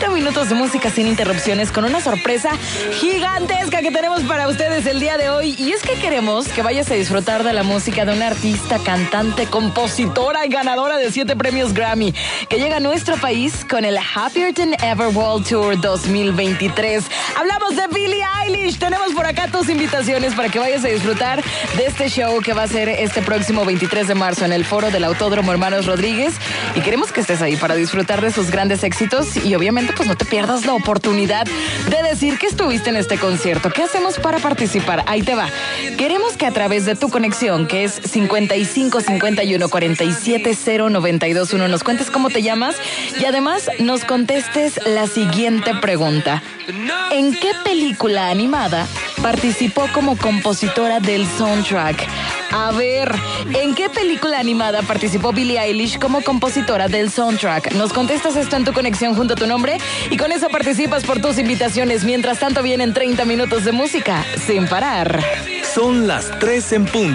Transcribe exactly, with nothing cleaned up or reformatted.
treinta minutos de música sin interrupciones con una sorpresa gigantesca que tenemos para ustedes el día de hoy. Y es que queremos que vayas a disfrutar de la música de una artista, cantante, compositora y ganadora de siete premios Grammy, que llega a nuestro país con el Happier Than Ever World Tour dos mil veintitrés. Hablamos de Billie Eilish. Tenemos por acá tus invitaciones para que vayas a disfrutar de este show que va a ser este próximo veintitrés de marzo en el Foro del Autódromo Hermanos Rodríguez. Y queremos que estés ahí para disfrutar de sus grandes éxitos y obviamente pues no te pierdas la oportunidad de decir que estuviste en este concierto. ¿Qué hacemos para participar? Ahí te va. Queremos que a través de tu conexión, que es cincuenta y cinco cincuenta y uno cuarenta y siete cero noventa y dos uno, nos cuentes cómo te llamas y además nos contestes la siguiente pregunta. ¿En qué película animada participó como compositora del soundtrack? A ver, ¿en qué película animada participó Billie Eilish como compositora del soundtrack? Nos contestas esto en tu conexión junto a tu nombre y con eso participas por tus invitaciones. Mientras tanto vienen treinta minutos de música sin parar. Son las tres en punto.